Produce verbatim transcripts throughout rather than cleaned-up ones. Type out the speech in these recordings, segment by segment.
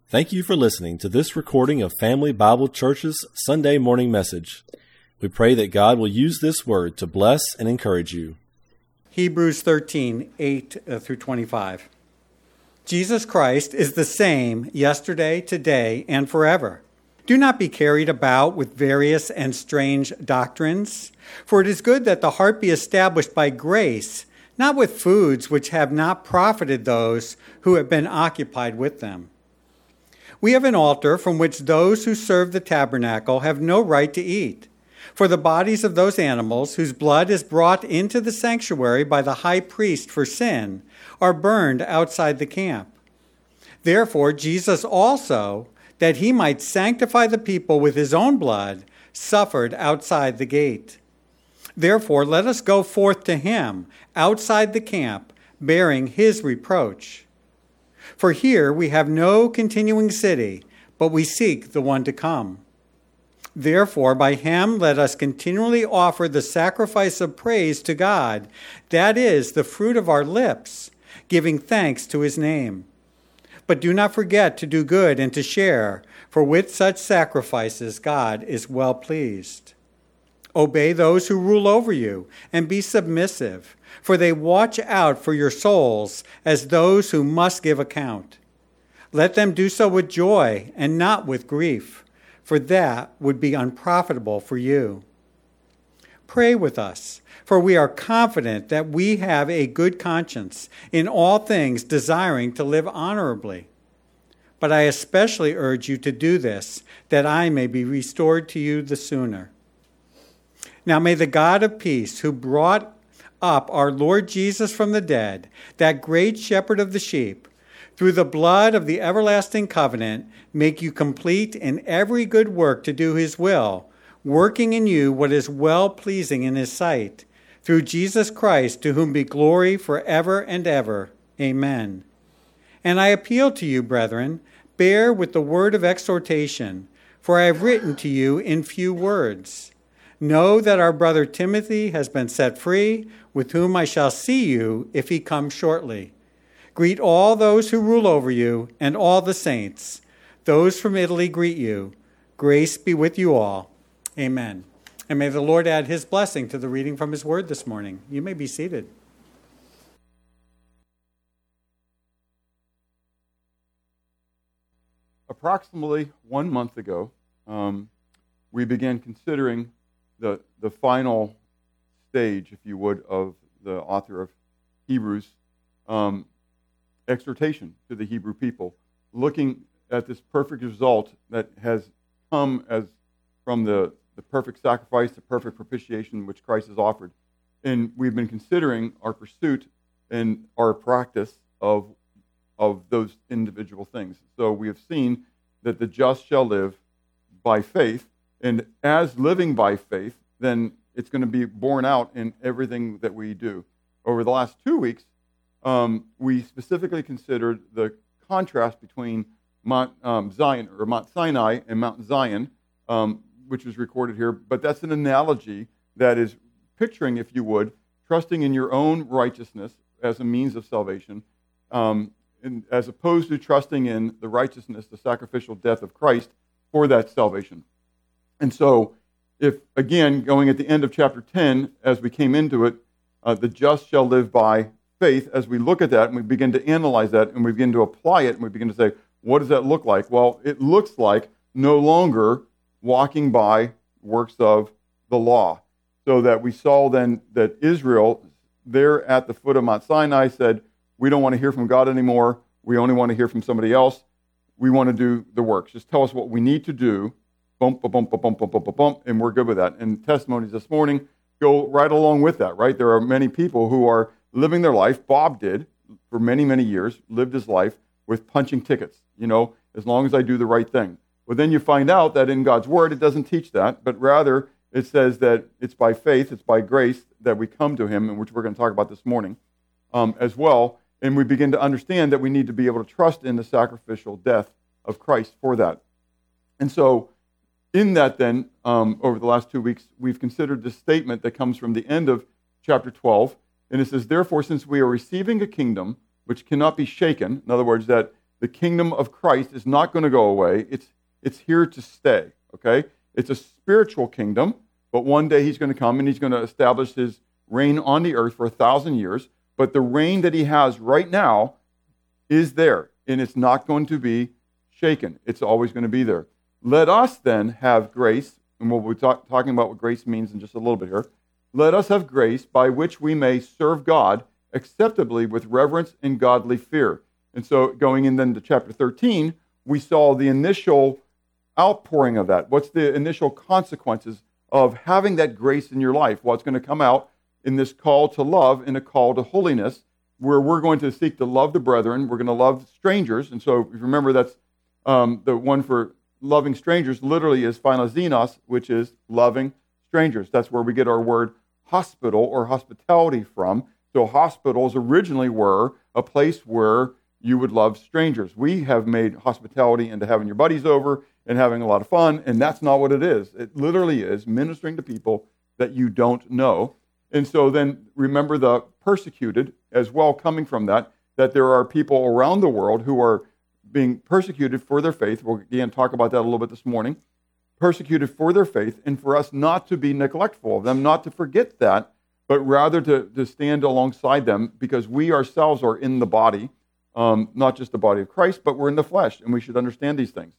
Thank you for listening to this recording of Family Bible Church's Sunday morning message. We pray that God will use this word to bless and encourage you. Hebrews thirteen, eight through twenty-five. Jesus Christ is the same yesterday, today, and forever. Do not be carried about with various and strange doctrines, for it is good that the heart be established by grace, not with foods which have not profited those who have been occupied with them. We have an altar from which those who serve the tabernacle have no right to eat. For the bodies of those animals whose blood is brought into the sanctuary by the high priest for sin are burned outside the camp. Therefore, Jesus also, that he might sanctify the people with his own blood, suffered outside the gate. Therefore, let us go forth to him outside the camp, bearing his reproach. For here we have no continuing city, but we seek the one to come. Therefore, by him let us continually offer the sacrifice of praise to God, that is, the fruit of our lips, giving thanks to his name. But do not forget to do good and to share, for with such sacrifices God is well pleased. Obey those who rule over you, and be submissive, for they watch out for your souls as those who must give account. Let them do so with joy and not with grief, for that would be unprofitable for you. Pray with us, for we are confident that we have a good conscience, in all things desiring to live honorably. But I especially urge you to do this, that I may be restored to you the sooner. Now may the God of peace, who brought up our Lord Jesus from the dead, that great shepherd of the sheep, through the blood of the everlasting covenant, make you complete in every good work to do his will, working in you what is well-pleasing in his sight, through Jesus Christ, to whom be glory forever and ever. Amen. And I appeal to you, brethren, bear with the word of exhortation, for I have written to you in few words. Know that our brother Timothy has been set free, with whom I shall see you if he comes shortly. Greet all those who rule over you and all the saints. Those from Italy greet you. Grace be with you all. Amen. And may the Lord add his blessing to the reading from his word this morning. You may be seated. Approximately one month ago, um, we began considering the the final stage, if you would, of the author of Hebrews, um, exhortation to the Hebrew people, looking at this perfect result that has come as from the, the perfect sacrifice, the perfect propitiation which Christ has offered. And we've been considering our pursuit and our practice of, of those individual things. So we have seen that the just shall live by faith, and as living by faith, then it's going to be borne out in everything that we do. Over the last two weeks, um, we specifically considered the contrast between Mount um, Zion or Mount Sinai and Mount Zion, um, which was recorded here. But that's an analogy that is picturing, if you would, trusting in your own righteousness as a means of salvation, um, and as opposed to trusting in the righteousness, the sacrificial death of Christ for that salvation. And so, if, again, going at the end of chapter ten, as we came into it, uh, the just shall live by faith, as we look at that and we begin to analyze that and we begin to apply it and we begin to say, what does that look like? Well, it looks like no longer walking by works of the law. So that we saw then that Israel, there at the foot of Mount Sinai, said, we don't want to hear from God anymore. We only want to hear from somebody else. We want to do the works. Just tell us what we need to do. Bump, bump, bump, bump, bump, bump, bump, and we're good with that. And testimonies this morning go right along with that, right? There are many people who are living their life. Bob did for many, many years, lived his life with punching tickets, you know, as long as I do the right thing. But then you find out that in God's word, it doesn't teach that, but rather it says that it's by faith, it's by grace that we come to him, and which we're going to talk about this morning um, as well. And we begin to understand that we need to be able to trust in the sacrificial death of Christ for that. And so, in that then, um, over the last two weeks, we've considered this statement that comes from the end of chapter twelve, and it says, therefore, since we are receiving a kingdom which cannot be shaken, in other words, that The kingdom of Christ is not going to go away. It's, it's here to stay, okay? It's a spiritual kingdom, but one day he's going to come and he's going to establish his reign on the earth for a thousand years. But the reign that he has right now is there, and it's not going to be shaken. It's always going to be there. Let us then have grace, and we'll be talk, talking about what grace means in just a little bit here. Let us have grace by which we may serve God acceptably with reverence and godly fear. And so going in then to chapter thirteen, we saw the initial outpouring of that. What's the initial consequences of having that grace in your life? Well, it's going to come out in this call to love and a call to holiness, where we're going to seek to love the brethren. We're going to love strangers. And so if you remember, that's um, the one for loving strangers literally is philoxenos, which is loving strangers. That's where we get our word hospital or hospitality from. So hospitals originally were a place where you would love strangers. We have made hospitality into having your buddies over and having a lot of fun, and that's not what it is. It literally is ministering to people that you don't know. And so then remember the persecuted as well coming from that, that there are people around the world who are being persecuted for their faith. We'll again talk about that a little bit this morning. Persecuted for their faith, and for us not to be neglectful of them, not to forget that, but rather to, to stand alongside them, because we ourselves are in the body, um, not just the body of Christ, but we're in the flesh, and we should understand these things.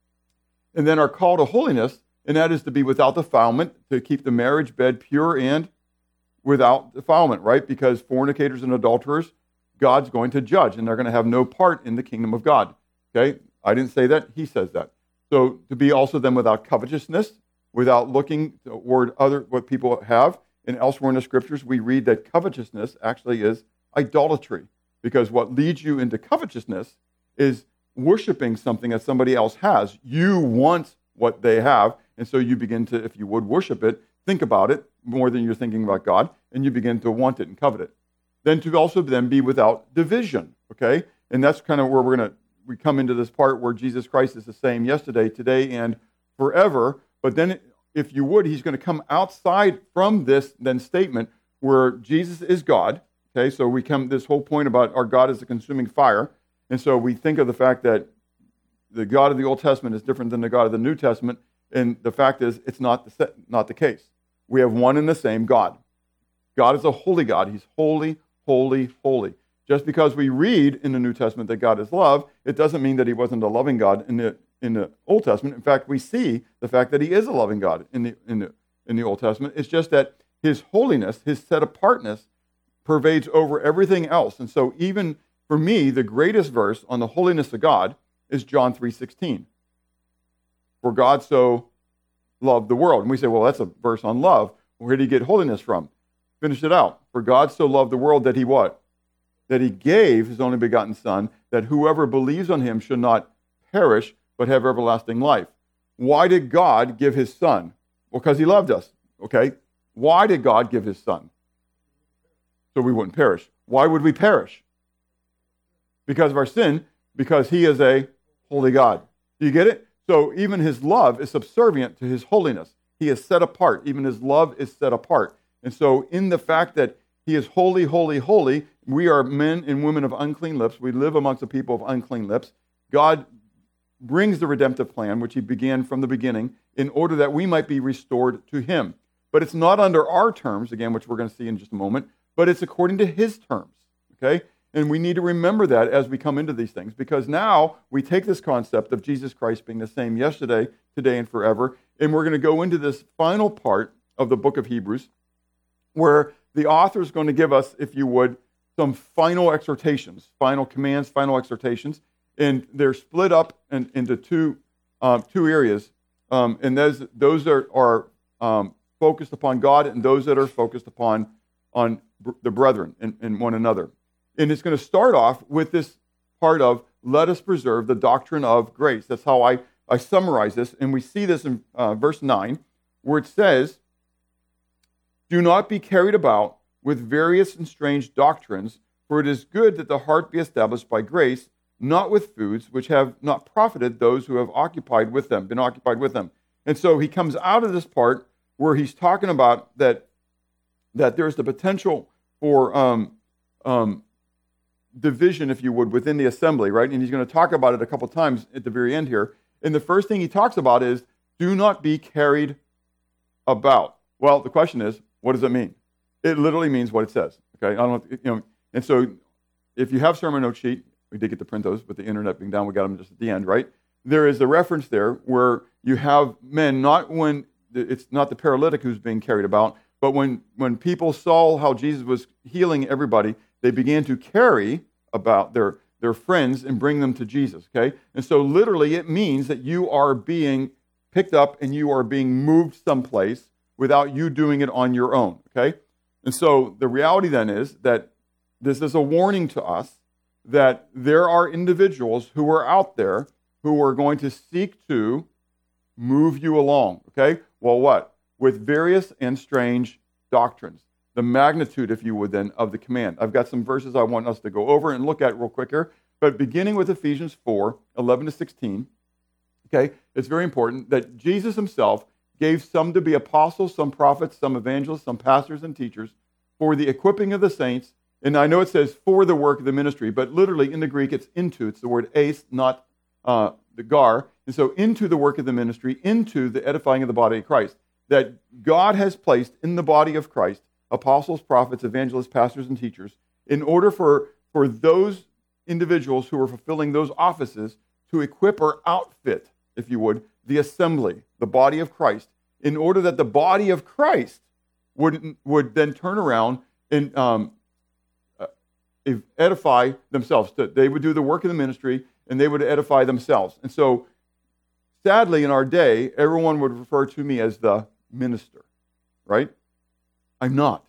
And then our call to holiness, and that is to be without defilement, to keep the marriage bed pure and without defilement, right? Because fornicators and adulterers, God's going to judge, and they're going to have no part in the kingdom of God. Okay? I didn't say that. He says that. So to be also then without covetousness, without looking toward other what people have. And elsewhere in the scriptures, we read that covetousness actually is idolatry, because what leads you into covetousness is worshiping something that somebody else has. You want what they have, and so you begin to, if you would, worship it, think about it more than you're thinking about God, and you begin to want it and covet it. Then to also then be without division, okay? And that's kind of where we're going to, we come into this part where Jesus Christ is the same yesterday, today, and forever. But then, if you would, he's going to come outside from this then statement where Jesus is God, okay? So we come this whole point about our God is a consuming fire. And so we think of the fact that the God of the Old Testament is different than the God of the New Testament. And the fact is, it's not the, not the case. We have one and the same God. God is a holy God. He's holy, holy, holy. Just because we read in the New Testament that God is love, it doesn't mean that he wasn't a loving God in the in the Old Testament. In fact, we see the fact that he is a loving God in the in the in the Old Testament. It's just that his holiness, his set apartness, pervades over everything else. And so even for me, the greatest verse on the holiness of God is John three sixteen. For God so loved the world. And we say, well, that's a verse on love. Where did he get holiness from? Finish it out. For God so loved the world that he what? That he gave his only begotten Son, that whoever believes on him should not perish, but have everlasting life. Why did God give his Son? Well, because he loved us, okay? Why did God give his Son? So we wouldn't perish. Why would we perish? Because of our sin, because he is a holy God. Do you get it? So even his love is subservient to his holiness. He is set apart. Even his love is set apart. And so in the fact that he is holy, holy, holy, we are men and women of unclean lips. We live amongst a people of unclean lips. God brings the redemptive plan, which he began from the beginning, in order that we might be restored to him. But it's not under our terms, again, which we're going to see in just a moment, but it's according to his terms, okay? And we need to remember that as we come into these things, because now we take this concept of Jesus Christ being the same yesterday, today, and forever, and we're going to go into this final part of the book of Hebrews, where the author is going to give us, if you would, some final exhortations, final commands, final exhortations, and they're split up in, into two uh, two areas, um, and those those are are um, focused upon God, and those that are focused upon on br- the brethren and, and one another. And it's going to start off with this part of let us preserve the doctrine of grace. That's how I I summarize this, and we see this in uh, verse nine, where it says, "Do not be carried about with various and strange doctrines, for it is good that the heart be established by grace, not with foods which have not profited those who have occupied with them, been occupied with them." And so he comes out of this part where he's talking about that, that there's the potential for um, um, division, if you would, within the assembly, right? And he's going to talk about it a couple times at the very end here. And the first thing he talks about is, do not be carried about. Well, the question is, what does it mean? It literally means what it says. Okay, I don't know, you know. And so, if you have sermon note sheet, we did get to print those, with the internet being down, we got them just at the end, right? There is a reference there where you have men, not when it's not the paralytic who's being carried about, but when when people saw how Jesus was healing everybody, they began to carry about their their friends and bring them to Jesus. Okay, and so literally, it means that you are being picked up and you are being moved someplace without you doing it on your own, okay? And so the reality then is that this is a warning to us that there are individuals who are out there who are going to seek to move you along, okay? Well, what? With various and strange doctrines. The magnitude, if you would then, of the command. I've got some verses I want us to go over and look at real quick here, but beginning with Ephesians four, eleven to sixteen, okay, it's very important that Jesus himself gave some to be apostles, some prophets, some evangelists, some pastors and teachers for the equipping of the saints. And I know it says for the work of the ministry, but literally in the Greek it's into. It's the word eis, not uh, the gar. And so into the work of the ministry, into the edifying of the body of Christ. That God has placed in the body of Christ apostles, prophets, evangelists, pastors, and teachers in order for, for those individuals who are fulfilling those offices to equip or outfit, if you would, the assembly, the body of Christ, in order that the body of Christ would, would then turn around and um, uh, edify themselves. They would do the work of the ministry, and they would edify themselves. And so, sadly, in our day, everyone would refer to me as the minister, right? I'm not.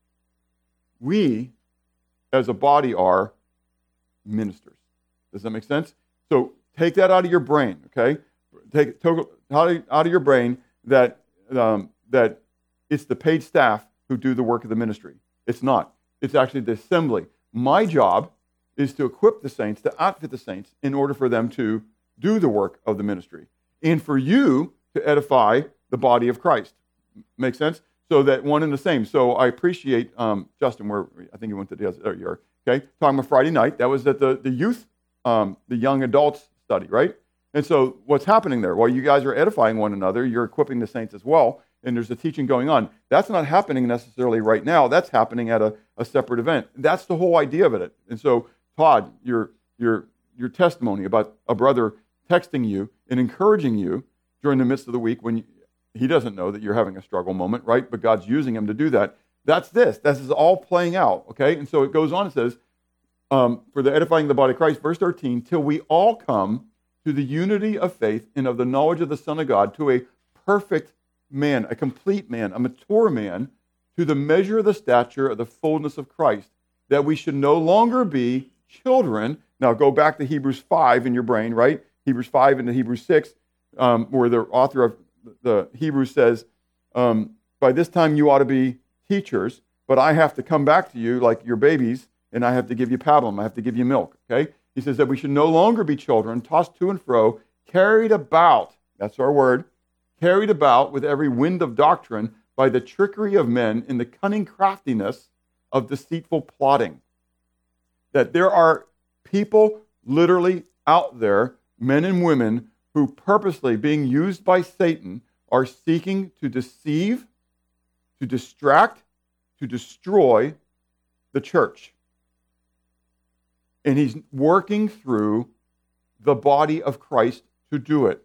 We, as a body, are ministers. Does that make sense? So, take that out of your brain, okay? Take it out of your brain that um, that it's the paid staff who do the work of the ministry. It's not. It's actually the assembly. My job is to equip the saints, to outfit the saints, in order for them to do the work of the ministry, and for you to edify the body of Christ. Make sense? So that one and the same. So I appreciate um, Justin. Where I think he went to the other year. Okay, talking about Friday night. That was at the the youth, um, the young adults study, right? And so what's happening there? While you guys are edifying one another, you're equipping the saints as well, and there's a teaching going on. That's not happening necessarily right now. That's happening at a, a separate event. That's the whole idea of it. And so, Todd, your your your testimony about a brother texting you and encouraging you during the midst of the week when you, he doesn't know that you're having a struggle moment, right? But God's using him to do that. That's this. This is all playing out, okay? And so it goes on and says, um, for the edifying of the body of Christ, verse thirteen, till we all come to the unity of faith and of the knowledge of the Son of God, to a perfect man, a complete man, a mature man, to the measure of the stature of the fullness of Christ, that we should no longer be children. Now go back to Hebrews five in your brain, right? Hebrews five and Hebrews six, um, where the author of the Hebrews says, um, by this time you ought to be teachers, but I have to come back to you like your babies, and I have to give you pablum, I have to give you milk, okay? He says that we should no longer be children, tossed to and fro, carried about, that's our word, carried about with every wind of doctrine by the trickery of men in the cunning craftiness of deceitful plotting. That there are people literally out there, men and women, who purposely, being used by Satan, are seeking to deceive, to distract, to destroy the church. And he's working through the body of Christ to do it.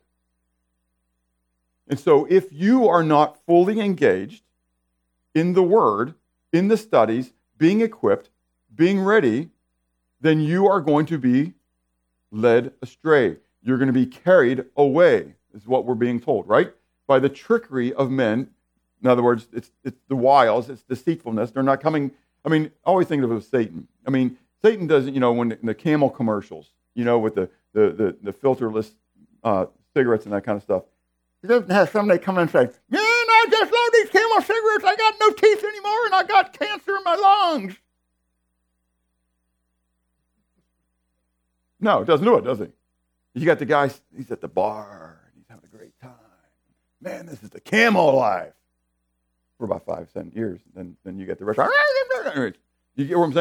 And so if you are not fully engaged in the Word, in the studies, being equipped, being ready, then you are going to be led astray. You're going to be carried away, is what we're being told, right? By the trickery of men. In other words, it's, it's the wiles, it's deceitfulness. They're not coming, I mean, I always think of it as Satan. I mean, Satan doesn't, you know, when the, the Camel commercials, you know, with the the the, the filterless uh, cigarettes and that kind of stuff. He doesn't have somebody come in and say, "Man, I just love these Camel cigarettes. I got no teeth anymore, and I got cancer in my lungs." No, it doesn't do it, does he? You got the guy, he's at the bar, and he's having a great time. Man, this is the Camel life. For about five, seven years. Then, then you get the rest. You get what I'm saying?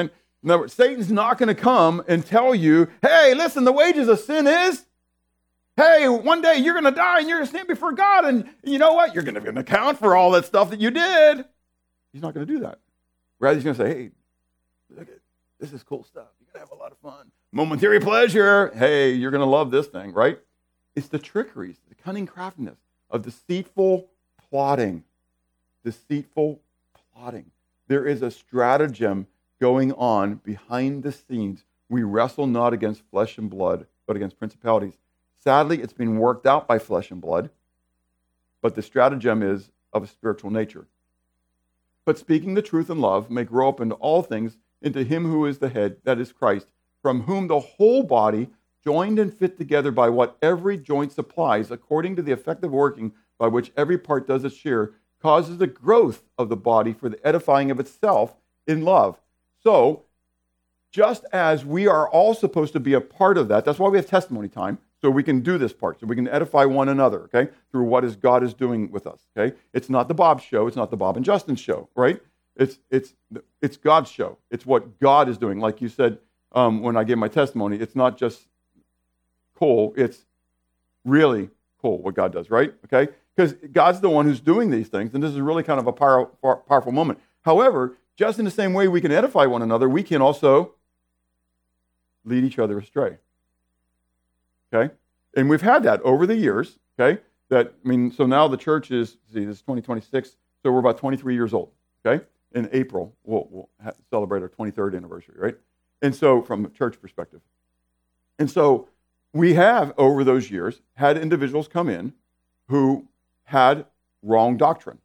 In other words, Satan's not going to come and tell you, hey, listen, the wages of sin is, hey, one day you're going to die and you're going to stand before God, and you know what? You're going to give an account for all that stuff that you did. He's not going to do that. Rather, he's going to say, hey, look at this is cool stuff. You're going to have a lot of fun. Momentary pleasure. Hey, you're going to love this thing, right? It's the trickeries, the cunning craftiness of deceitful plotting. Deceitful plotting. There is a stratagem going on behind the scenes. We wrestle not against flesh and blood, but against principalities. Sadly, it's being worked out by flesh and blood, but the stratagem is of a spiritual nature. But speaking the truth in love may grow up into all things, into him who is the head, that is Christ, from whom the whole body, joined and fit together by what every joint supplies, according to the effective working by which every part does its share, causes the growth of the body for the edifying of itself in love. So, just as we are all supposed to be a part of that, that's why we have testimony time, so we can do this part, so we can edify one another, okay, through what is God is doing with us, okay? It's not the Bob show, it's not the Bob and Justin show, right? It's it's it's God's show. It's what God is doing. Like you said um, when I gave my testimony, it's not just cool, it's really cool what God does, right? Okay? Because God's the one who's doing these things, and this is really kind of a power, powerful moment. However, just in the same way we can edify one another, we can also lead each other astray. Okay? And we've had that over the years, okay? That, I mean, so now the church is, see, this is twenty twenty-six, so we're about twenty-three years old, okay? In April, we'll, we'll ha- celebrate our twenty-third anniversary, right? And so, from a church perspective. And so, we have, over those years, had individuals come in who had wrong doctrine.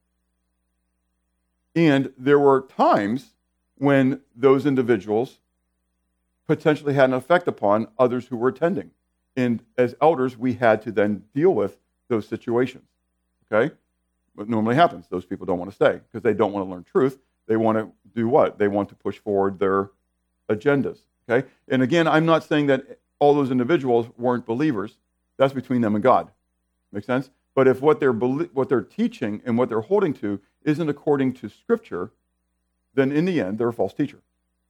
And there were times when those individuals potentially had an effect upon others who were attending. And as elders, we had to then deal with those situations. Okay? What normally happens, those people don't want to stay because they don't want to learn truth. They want to do what? They want to push forward their agendas. Okay? And again, I'm not saying that all those individuals weren't believers. That's between them and God. Make sense? But if what they're what they're teaching and what they're holding to isn't according to Scripture, then in the end, they're a false teacher.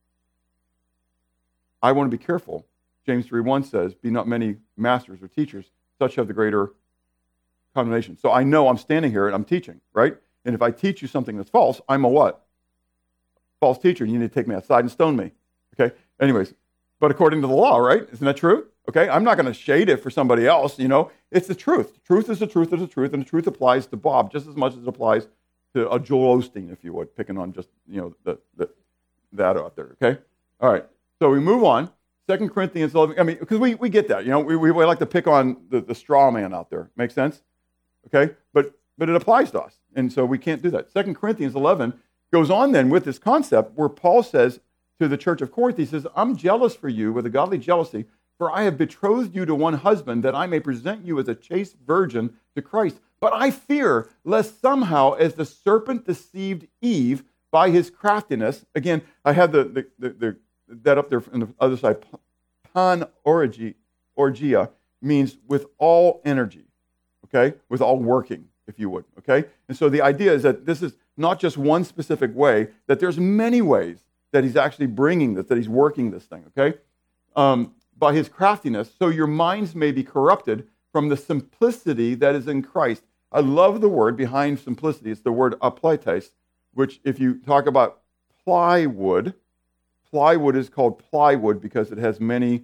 I want to be careful. James three one says, be not many masters or teachers, such have the greater condemnation. So I know I'm standing here and I'm teaching, right? And if I teach you something that's false, I'm a what? False teacher. You need to take me outside and stone me. Okay? Anyways, but according to the law, right? Isn't that true? Okay? I'm not going to shade it for somebody else, you know? It's the truth. The truth is the truth is the truth, and the truth applies to Bob just as much as it applies to a Joel Osteen, if you would, picking on just, you know, the, the that out there, okay? All right. So we move on. Second Corinthians eleven, I mean, because we, we get that, you know, we, we like to pick on the, the straw man out there. Make sense? Okay? But but it applies to us, and so we can't do that. Second Corinthians eleven goes on then with this concept where Paul says to the church of Corinth, he says, I'm jealous for you with a godly jealousy, for I have betrothed you to one husband that I may present you as a chaste virgin to Christ. But I fear lest somehow as the serpent deceived Eve by his craftiness, again, I have the, the, the, the that up there on the other side, pan orgia, orgia means with all energy, okay? With all working, if you would, okay? And so the idea is that this is not just one specific way, that there's many ways that he's actually bringing this, that he's working this thing, okay? Um, by his craftiness, so your minds may be corrupted from the simplicity that is in Christ. I love the word behind simplicity. It's the word apletes, which if you talk about plywood, plywood is called plywood because it has many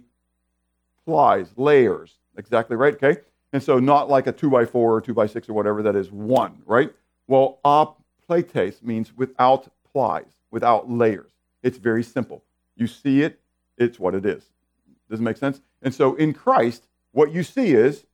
plies, layers. Exactly right, okay? And so not like a two by four or two by six or whatever that is one, right? Well, apletes means without plies, without layers. It's very simple. You see it, it's what it is. Does it make sense? And so in Christ, what you see is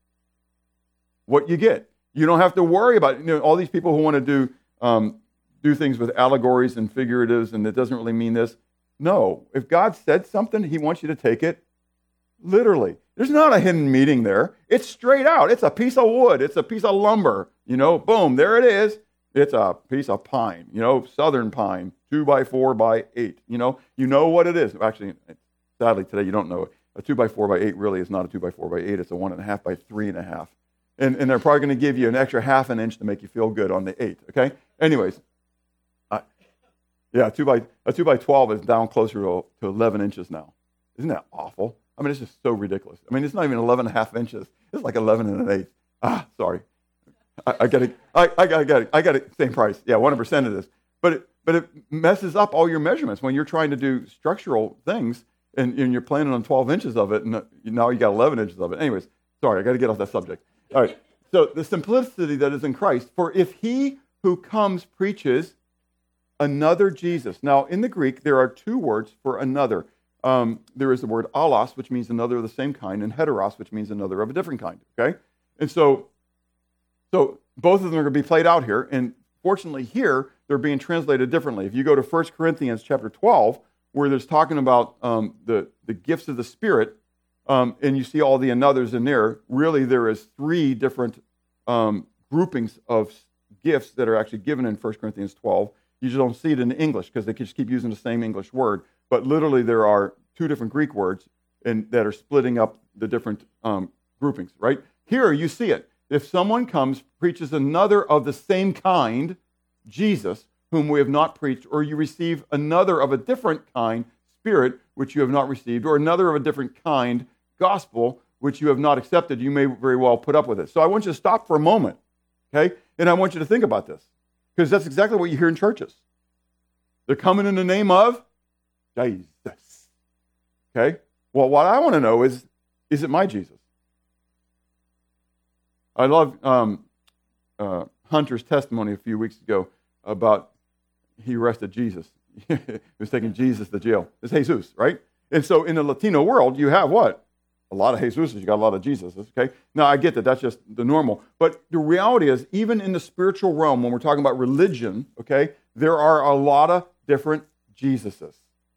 what you get. You don't have to worry about, you know, all these people who want to do um, do things with allegories and figuratives, and it doesn't really mean this. No, if God said something, he wants you to take it literally. There's not a hidden meaning there. It's straight out. It's a piece of wood. It's a piece of lumber. You know, boom, there it is. It's a piece of pine, you know, southern pine, two by four by eight. You know, you know what it is. Actually, sadly, today you don't know it. A two by four by eight really is not a two by four by eight. It's a one and a half by three and a half. And, and they're probably going to give you an extra half an inch to make you feel good on the eight, okay? Anyways, uh, Yeah, two by a two by twelve is down closer to, to eleven inches now. Isn't that awful? I mean, it's just so ridiculous. I mean, it's not even eleven and a half inches. It's like eleven and an eighth. Ah, sorry. I, I got it. I, I got it. I got it. Same price. Yeah, one hundred percent it is. But it, but it messes up all your measurements when you're trying to do structural things and, and you're planning on twelve inches of it, and now you got eleven inches of it. Anyways, sorry, I got to get off that subject. All right. So the simplicity that is in Christ. For if he who comes preaches another Jesus. Now, in the Greek, there are two words for another. Um, there is the word allos, which means another of the same kind, and heteros, which means another of a different kind. Okay, and so, so both of them are going to be played out here. And fortunately, here they're being translated differently. If you go to First Corinthians chapter twelve, where there's talking about um, the the gifts of the Spirit, um, and you see all the anothers in there. Really, there is three different um, groupings of gifts that are actually given in First Corinthians twelve. You just don't see it in English because they just keep using the same English word. But literally, there are two different Greek words in, that are splitting up the different um, groupings, right? Here, you see it. If someone comes, preaches another of the same kind, Jesus, whom we have not preached, or you receive another of a different kind, Spirit, which you have not received, or another of a different kind, gospel, which you have not accepted, you may very well put up with it. So I want you to stop for a moment, okay? And I want you to think about this, because that's exactly what you hear in churches. They're coming in the name of Jesus. Okay? Well, what I want to know is, is it my Jesus? I love um, uh, Hunter's testimony a few weeks ago about he arrested Jesus. He was taking Jesus to jail. It's Jesus, right? And so in the Latino world, you have what? A lot of Jesuses. You got a lot of Jesuses, okay? Now, I get that. That's just the normal. But the reality is, even in the spiritual realm, when we're talking about religion, okay, there are a lot of different Jesuses.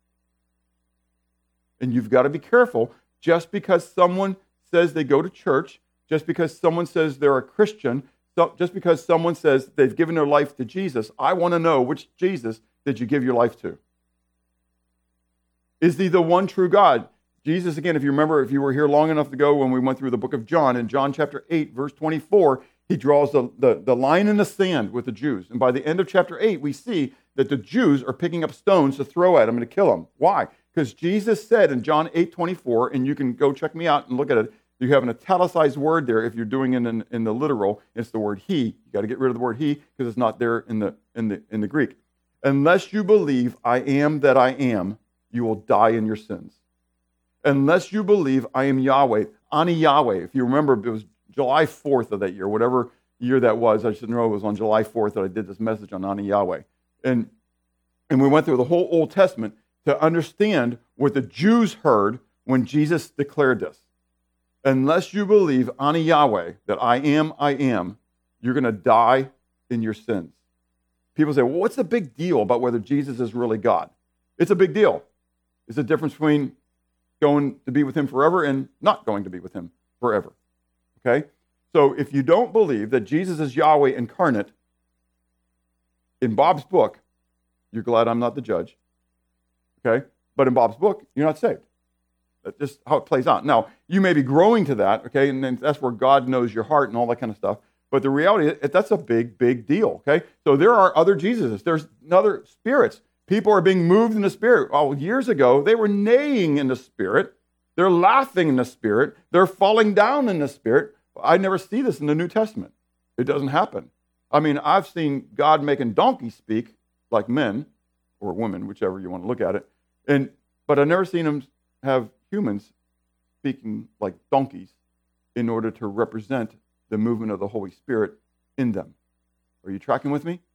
And you've got to be careful. Just because someone says they go to church, just because someone says they're a Christian, so just because someone says they've given their life to Jesus, I want to know, which Jesus did you give your life to? Is he the one true God? Jesus, again, if you remember, if you were here long enough ago when we went through the book of John, in John chapter eight, verse twenty-four, he draws the, the, the line in the sand with the Jews. And by the end of chapter eight, we see that the Jews are picking up stones to throw at him and to kill him. Why? Because Jesus said in John eight twenty-four, and you can go check me out and look at it, you have an italicized word there. If you're doing it in, in the literal, it's the word he. You got to get rid of the word he because it's not there in the, in the, in the Greek. Unless you believe I am that I am, you will die in your sins. Unless you believe I am Yahweh, Ani Yahweh. If you remember, it was July fourth of that year, whatever year that was. I should know it was on July fourth that I did this message on Ani Yahweh. And, and we went through the whole Old Testament to understand what the Jews heard when Jesus declared this. Unless you believe Ani Yahweh, that I am, I am, you're going to die in your sins. People say, well, what's the big deal about whether Jesus is really God? It's a big deal. It's the difference between going to be with him forever and not going to be with him forever. Okay? So if you don't believe that Jesus is Yahweh incarnate, in Bob's book, you're glad I'm not the judge. Okay? But in Bob's book, you're not saved. That's just how it plays out. Now, you may be growing to that, okay, and then that's where God knows your heart and all that kind of stuff. But the reality is that's a big, big deal, okay? So there are other Jesuses. There's other spirits. People are being moved in the Spirit. Oh, years ago, they were neighing in the Spirit. They're laughing in the Spirit. They're falling down in the Spirit. I never see this in the New Testament. It doesn't happen. I mean, I've seen God making donkeys speak like men, or women, whichever you want to look at it. And but I've never seen him have humans speaking like donkeys in order to represent the movement of the Holy Spirit in them. Are you tracking with me?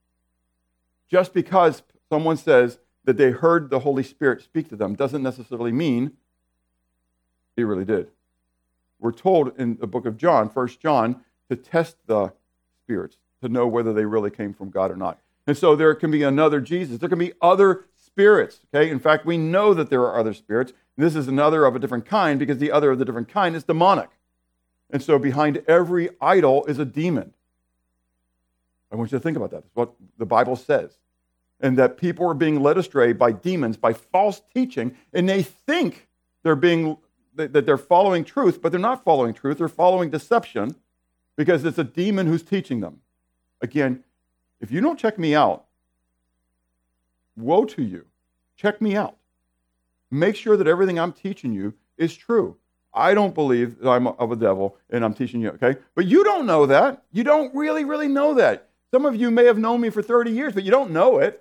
Just because someone says that they heard the Holy Spirit speak to them doesn't necessarily mean he really did. We're told in the book of John, First John, to test the spirits to know whether they really came from God or not. And so there can be another Jesus. There can be other spirits, okay? In fact, we know that there are other spirits. This is another of a different kind because the other of the different kind is demonic. And so behind every idol is a demon. I want you to think about that. It's what the Bible says. And that people are being led astray by demons, by false teaching, and they think they're being that they're following truth, but they're not following truth. They're following deception because it's a demon who's teaching them. Again, if you don't check me out, woe to you. Check me out. Make sure that everything I'm teaching you is true. I don't believe that I'm of a devil and I'm teaching you, okay? But you don't know that. You don't really, really know that. Some of you may have known me for thirty years, but you don't know it.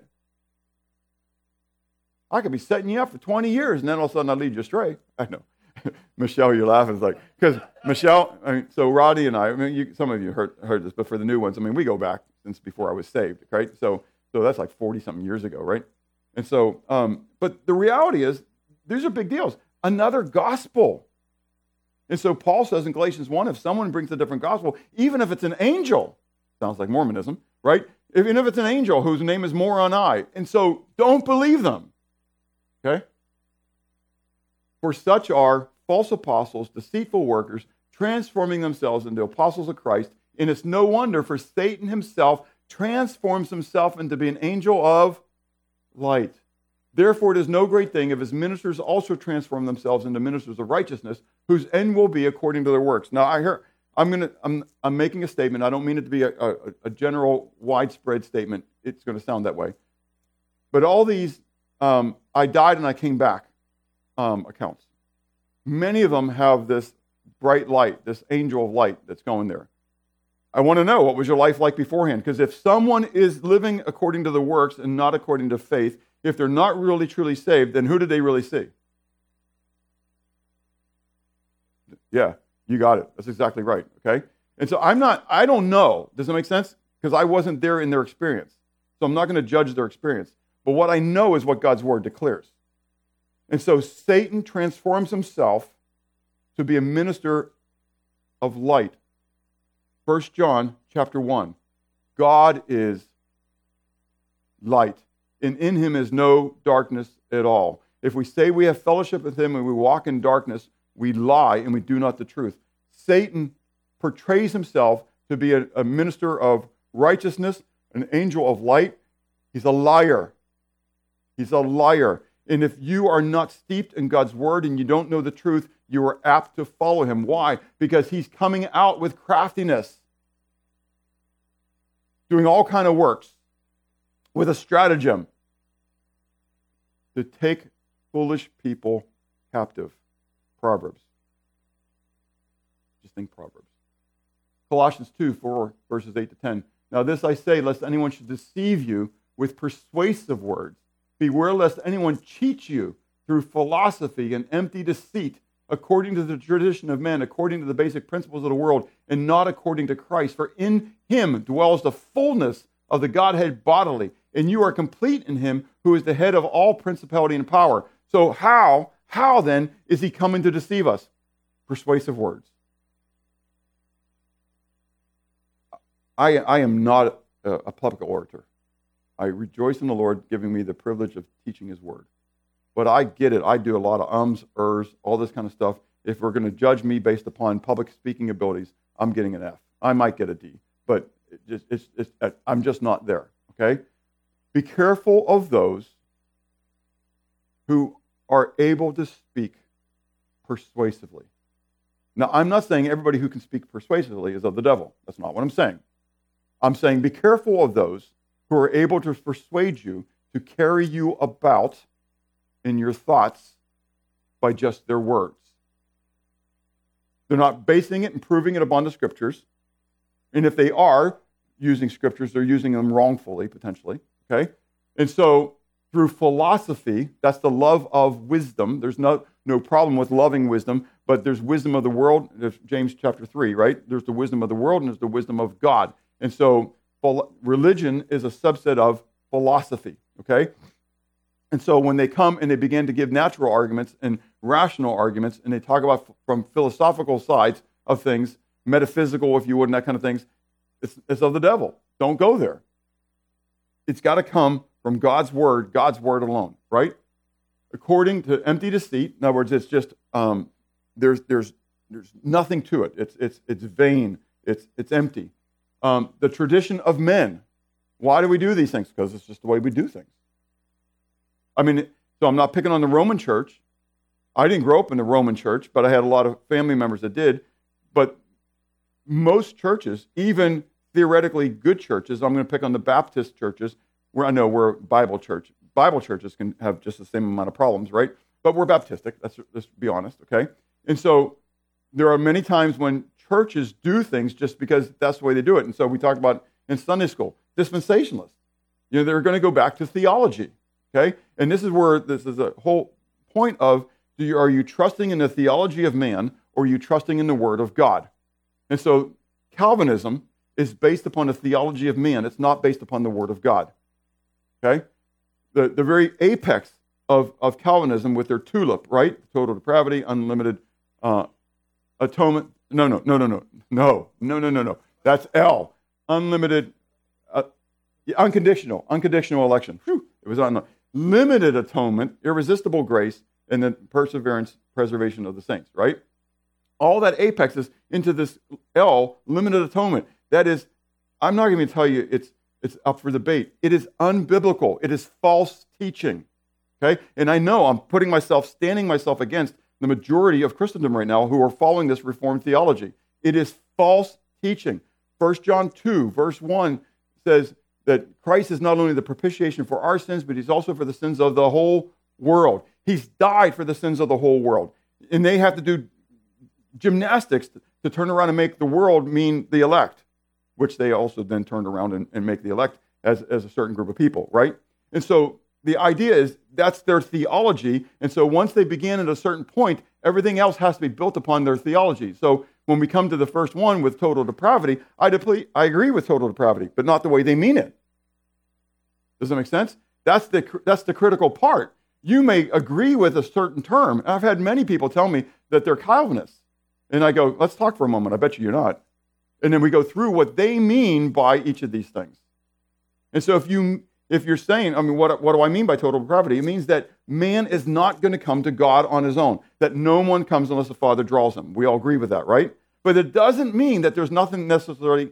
I could be setting you up for twenty years, and then all of a sudden I lead you astray. I know. Michelle, you're laughing. It's like, because Michelle, I mean, so Roddy and I, I mean, you, some of you heard, heard this, but for the new ones, I mean, we go back since before I was saved, right? So so that's like forty-something years ago, right? And so, um, but the reality is, these are big deals. Another gospel. And so Paul says in Galatians one, if someone brings a different gospel, even if it's an angel, sounds like Mormonism, right? Even if it's an angel whose name is Moroni. And so don't believe them, okay? For such are false apostles, deceitful workers, transforming themselves into apostles of Christ. And it's no wonder, for Satan himself transforms himself into being an angel of light. Therefore, it is no great thing if his ministers also transform themselves into ministers of righteousness, whose end will be according to their works. Now, I hear I'm gonna I'm I'm making a statement. I don't mean it to be a, a, a general, widespread statement. It's going to sound that way. But all these um, I died and I came back um, accounts. Many of them have this bright light, this angel of light that's going there. I want to know, what was your life like beforehand? Because if someone is living according to the works and not according to faith, if they're not really truly saved, then who did they really see? Yeah, you got it. That's exactly right, okay? And so I'm not, I don't know. Does that make sense? Because I wasn't there in their experience. So I'm not going to judge their experience. But what I know is what God's word declares. And so Satan transforms himself to be a minister of light. First John chapter one. God is light, and in him is no darkness at all. If we say we have fellowship with him and we walk in darkness, we lie and we do not the truth. Satan portrays himself to be a, a minister of righteousness, an angel of light. He's a liar. He's a liar. And if you are not steeped in God's word and you don't know the truth, you are apt to follow him. Why? Because he's coming out with craftiness, doing all kind of works with a stratagem to take foolish people captive. Proverbs. Just think Proverbs. Colossians two, four, verses eight to ten. Now this I say, lest anyone should deceive you with persuasive words. Beware lest anyone cheat you through philosophy and empty deceit, according to the tradition of men, according to the basic principles of the world, and not according to Christ. For in him dwells the fullness of the Godhead bodily, and you are complete in him who is the head of all principality and power. So how, how then is he coming to deceive us? Persuasive words. I, I am not a, a public orator. I rejoice in the Lord giving me the privilege of teaching his word. But I get it. I do a lot of ums, ers, all this kind of stuff. If we're going to judge me based upon public speaking abilities, I'm getting an F. I might get a D, but it just, it's, it's, I'm just not there, okay? Be careful of those who are able to speak persuasively. Now, I'm not saying everybody who can speak persuasively is of the devil. That's not what I'm saying. I'm saying be careful of those who are able to persuade you to carry you about in your thoughts by just their words. They're not basing it and proving it upon the scriptures. And if they are using scriptures, they're using them wrongfully, potentially. Okay? And so through philosophy, that's the love of wisdom. There's no, no problem with loving wisdom, but there's wisdom of the world. There's James chapter three, right? There's the wisdom of the world and there's the wisdom of God. And so religion is a subset of philosophy, okay? And so when they come and they begin to give natural arguments and rational arguments, and they talk about from philosophical sides of things, metaphysical, if you would, and that kind of things, it's, it's of the devil. Don't go there. It's got to come from God's word, God's word alone, right? According to empty deceit, in other words, it's just um, there's there's there's nothing to it. It's it's it's vain. It's it's empty. Um, the tradition of men. Why do we do these things? Because it's just the way we do things. I mean, so I'm not picking on the Roman church. I didn't grow up in the Roman church, but I had a lot of family members that did. But most churches, even theoretically good churches, I'm going to pick on the Baptist churches, where I know we're a Bible church. Bible churches can have just the same amount of problems, right? But we're Baptistic, let's, let's be honest, okay? And so there are many times when churches do things just because that's the way they do it. And so we talked about in Sunday school, dispensationalists. You know, they're going to go back to theology, okay? And this is where this is a whole point of, do you, are you trusting in the theology of man, or are you trusting in the Word of God? And so Calvinism is based upon the theology of man. It's not based upon the Word of God, okay? The, the very apex of, of Calvinism with their tulip, right? Total depravity, unlimited uh, atonement. No, no, no, no, no, no, no, no, no, no. That's L. Unlimited, uh, unconditional, unconditional election. Whew, it was on limited atonement, irresistible grace, and then perseverance, preservation of the saints, right? All that apexes into this L, limited atonement. That is, I'm not going to tell you it's it's up for debate. It is unbiblical. It is false teaching, okay? And I know I'm putting myself, standing myself against the majority of Christendom right now who are following this Reformed theology. It is false teaching. First John two, verse one says that Christ is not only the propitiation for our sins, but he's also for the sins of the whole world. He's died for the sins of the whole world. And they have to do gymnastics to, to turn around and make the world mean the elect, which they also then turned around and, and make the elect as, as a certain group of people, right? And so the idea is that's their theology. And so once they begin at a certain point, everything else has to be built upon their theology. So when we come to the first one with total depravity, I, deplete, I agree with total depravity, but not the way they mean it. Does that make sense? That's the, that's the critical part. You may agree with a certain term. I've had many people tell me that they're Calvinists. And I go, let's talk for a moment. I bet you you're not. And then we go through what they mean by each of these things. And so if, you, if you're saying, I mean, what, what do I mean by total depravity? It means that man is not going to come to God on his own, that no one comes unless the Father draws him. We all agree with that, right? But it doesn't mean that there's nothing necessarily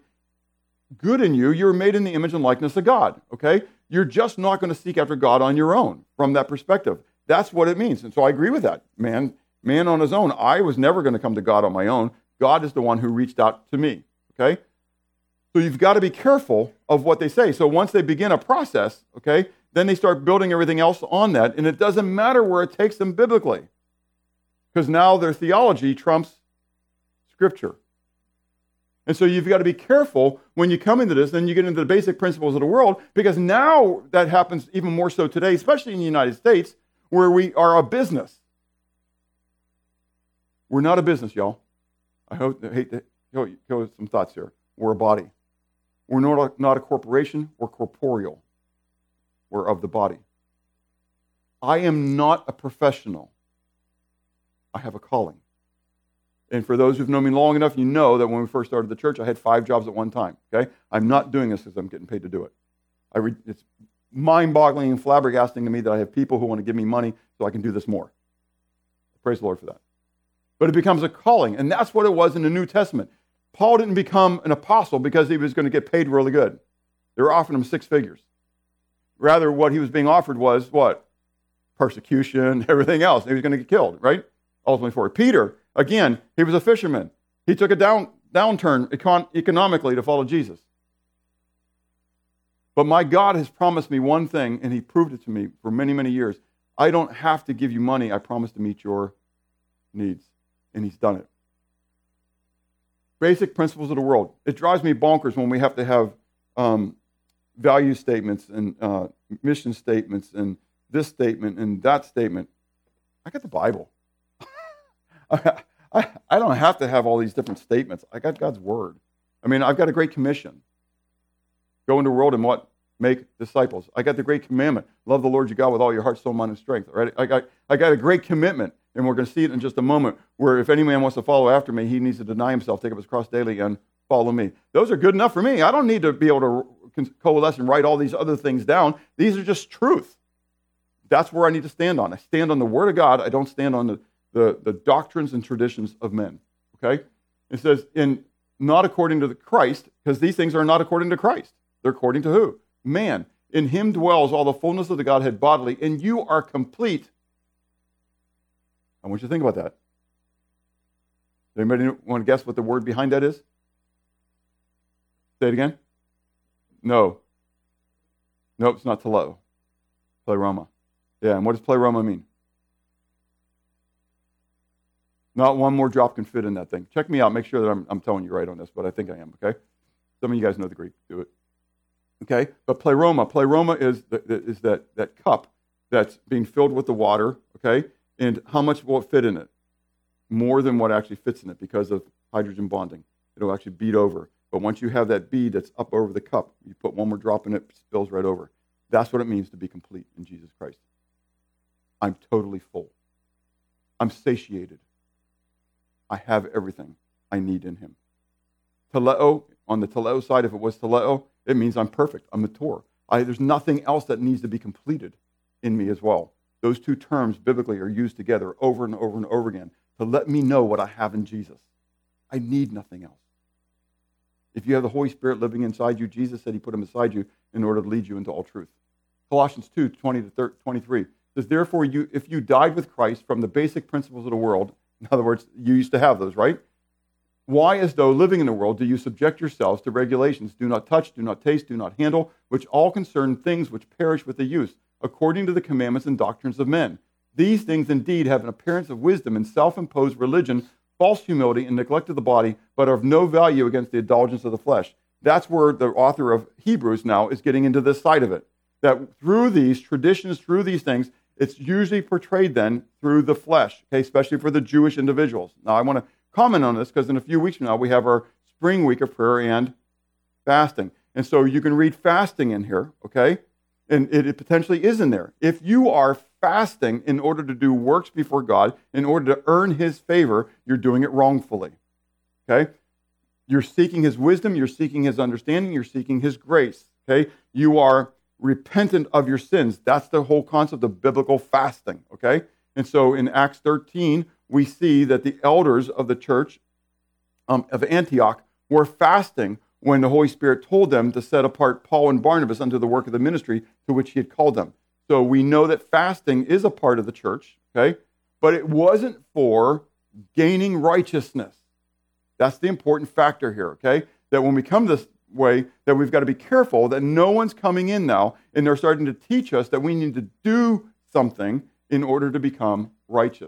good in you. You're made in the image and likeness of God, okay? You're just not going to seek after God on your own from that perspective. That's what it means. And so I agree with that. Man, man on his own, I was never going to come to God on my own. God is the one who reached out to me, okay? So you've got to be careful of what they say. So once they begin a process, okay, then they start building everything else on that, and it doesn't matter where it takes them biblically, because now their theology trumps Scripture. And so you've got to be careful when you come into this, then you get into the basic principles of the world, because now that happens even more so today, especially in the United States, where we are a business. We're not a business, y'all. I hope, I hate to go, go some thoughts here. We're a body. We're not a, not a corporation. We're corporeal. We're of the body. I am not a professional. I have a calling. And for those who've known me long enough, you know that when we first started the church, I had five jobs at one time, okay? I'm not doing this because I'm getting paid to do it. I re- it's mind-boggling and flabbergasting to me that I have people who want to give me money so I can do this more. Praise the Lord for that. But it becomes a calling, and that's what it was in the New Testament. Paul didn't become an apostle because he was going to get paid really good. They were offering him six figures. Rather, what he was being offered was what? Persecution, everything else. He was going to get killed, right? Ultimately for it. Peter, again, he was a fisherman. He took a down, downturn econ- economically to follow Jesus. But my God has promised me one thing, and he proved it to me for many, many years. I don't have to give you money. I promise to meet your needs. And he's done it. Basic principles of the world. It drives me bonkers when we have to have um, value statements and uh, mission statements and this statement and that statement. I got the Bible. I, I, I don't have to have all these different statements. I got God's word. I mean, I've got a great commission. Go into the world and what? Make disciples. I got the great commandment. Love the Lord your God with all your heart, soul, mind, and strength. Right? I got, I got a great commitment, and we're going to see it in just a moment, where if any man wants to follow after me, he needs to deny himself, take up his cross daily, and follow me. Those are good enough for me. I don't need to be able to coalesce and write all these other things down. These are just truth. That's where I need to stand on. I stand on the Word of God. I don't stand on the, the, the doctrines and traditions of men. Okay? It says, in not according to the Christ, because these things are not according to Christ. They're according to who? Man. In him dwells all the fullness of the Godhead bodily, and you are complete. I want you to think about that. Anybody want to guess what the word behind that is? Say it again. No. No, it's not telo. Pleroma. Yeah, and what does pleroma mean? Not one more drop can fit in that thing. Check me out. Make sure that I'm, I'm telling you right on this, but I think I am, okay? Some of you guys know the Greek. Do it. Okay? But pleroma. Pleroma is, the, the, is that, that cup that's being filled with the water, okay? And how much will it fit in it? More than what actually fits in it because of hydrogen bonding. It'll actually bead over. But once you have that bead that's up over the cup, you put one more drop in it, it spills right over. That's what it means to be complete in Jesus Christ. I'm totally full. I'm satiated. I have everything I need in him. Teleo, on the teleo side, if it was teleo, it means I'm perfect. I'm mature. I, there's nothing else that needs to be completed in me as well. Those two terms biblically are used together over and over and over again to let me know what I have in Jesus. I need nothing else. If you have the Holy Spirit living inside you, Jesus said he put him inside you in order to lead you into all truth. Colossians two, twenty to twenty-three says, therefore, you, if you died with Christ from the basic principles of the world, in other words, you used to have those, right? Why, as though living in the world, do you subject yourselves to regulations? Do not touch, do not taste, do not handle, which all concern things which perish with the use, according to the commandments and doctrines of men. These things indeed have an appearance of wisdom and self-imposed religion, false humility, and neglect of the body, but are of no value against the indulgence of the flesh. That's where the author of Hebrews now is getting into this side of it. That through these traditions, through these things, it's usually portrayed then through the flesh, okay, especially for the Jewish individuals. Now, I want to comment on this because in a few weeks from now, we have our spring week of prayer and fasting. And so you can read fasting in here, okay? And it, it potentially is in there. If you are fasting in order to do works before God, in order to earn his favor, you're doing it wrongfully, okay? You're seeking his wisdom, you're seeking his understanding, you're seeking his grace, okay? You are repentant of your sins. That's the whole concept of biblical fasting, okay? And so in Acts thirteen, we see that the elders of the church um, of Antioch were fasting when the Holy Spirit told them to set apart Paul and Barnabas unto the work of the ministry to which he had called them. So we know that fasting is a part of the church, okay? But it wasn't for gaining righteousness. That's the important factor here, okay? That when we come this way, that we've got to be careful that no one's coming in now and they're starting to teach us that we need to do something in order to become righteous.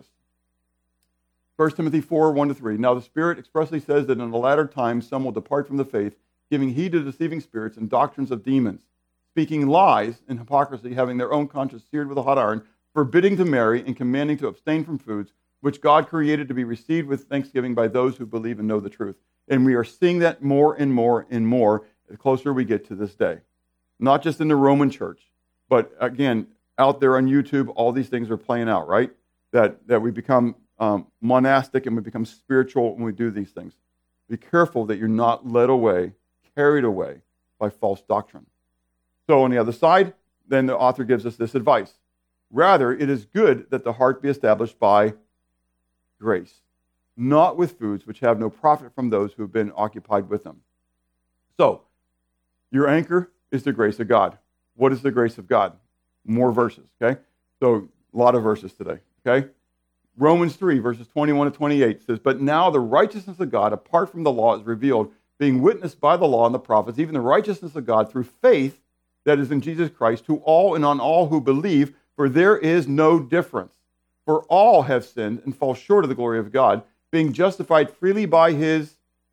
First Timothy four, one to three. Now the Spirit expressly says that in the latter times some will depart from the faith, giving heed to deceiving spirits and doctrines of demons, speaking lies and hypocrisy, having their own conscience seared with a hot iron, forbidding to marry and commanding to abstain from foods, which God created to be received with thanksgiving by those who believe and know the truth. And we are seeing that more and more and more the closer we get to this day. Not just in the Roman church, but again, out there on YouTube, all these things are playing out, right? That, that we become um, monastic and we become spiritual when we do these things. Be careful that you're not led away, carried away by false doctrine. So on the other side, then the author gives us this advice. Rather, it is good that the heart be established by grace, not with foods which have no profit from those who have been occupied with them. So, your anchor is the grace of God. What is the grace of God? More verses, okay? So, a lot of verses today, okay? Romans three, verses twenty-one to twenty-eight says, but now the righteousness of God, apart from the law, is revealed, being witnessed by the law and the prophets, even the righteousness of God through faith that is in Jesus Christ, to all and on all who believe, for there is no difference. For all have sinned and fall short of the glory of God, being justified freely by his